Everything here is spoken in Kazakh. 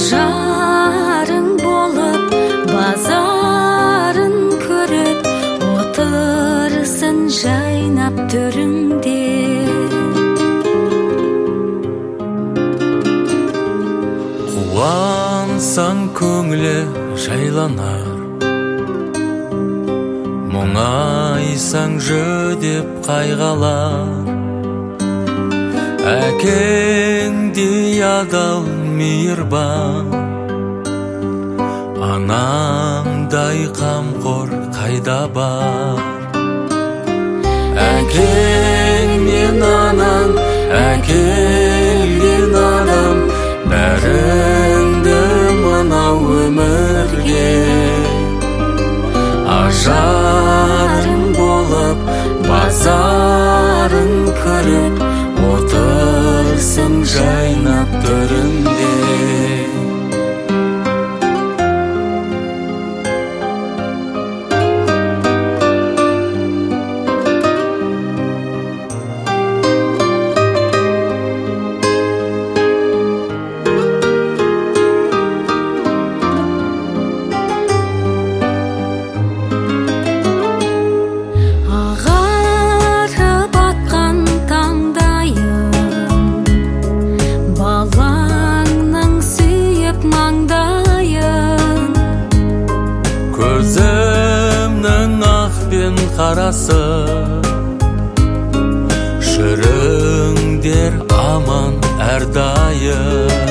ажарың болып базарын көріп отырсын жайнап төріңде. Қуансаң көңілі жайланар, мұңайсаң жүдеп қайғалар. Әкеңдей адал мейірбан, анаңдай қамқор қайда бар. Әкең мен анаң, әкелген адам, бәріңді мынау өмірге ажарың болып базарын көріп отырсың жайнап төріңде. Көзімнің ақ пен қарасы, шіріңдер аман әрдайым.